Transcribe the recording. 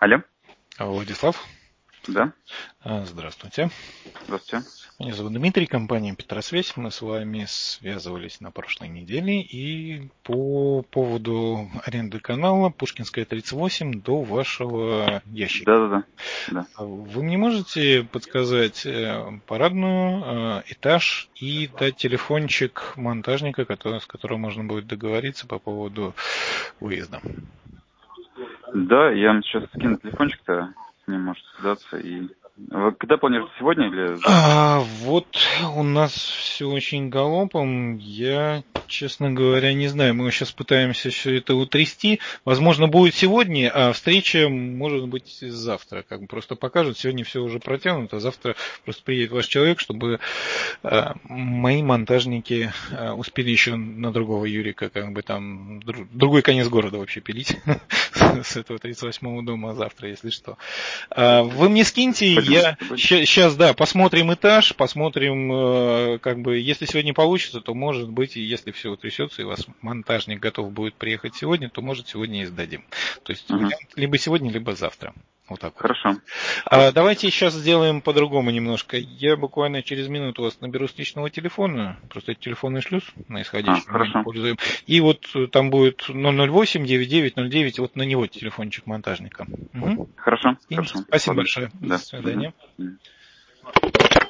Алло. Владислав? Да. Здравствуйте. Здравствуйте. Меня зовут Дмитрий, компания Петросвязь. Мы с вами связывались на прошлой неделе и по поводу аренды канала Пушкинская 38 до вашего ящика. Да. Вы мне можете подсказать парадную, этаж и дать телефончик монтажника, с которым можно будет договориться по поводу выезда? Да, я вам сейчас скину телефончик-то, с ним может связаться. И вы когда планируете, сегодня или завтра? Вот у нас все очень галопом. Я, честно говоря, не знаю. Мы сейчас пытаемся все это утрясти. Возможно, будет сегодня, а встреча может быть завтра. Как бы просто покажут. Сегодня все уже протянуто, а завтра просто приедет ваш человек, чтобы мои монтажники успели еще на другого Юрика, как бы там другой конец города вообще пилить с этого 38-го дома завтра, если что. Вы мне скиньте, я сейчас, да, посмотрим этаж, посмотрим, как бы, если сегодня получится, то, может быть, если все утрясется, и у вас монтажник готов будет приехать сегодня, то, может, сегодня и сдадим. То есть, вариант либо сегодня, либо завтра. Вот так вот. Хорошо. Давайте сейчас сделаем по-другому немножко. Я буквально через минуту вас наберу с личного телефона. Просто телефонный шлюз на исходящий мы не пользуем. И вот там будет 008-9909, вот на него телефончик монтажника. Хорошо. Спасибо большое. До свидания.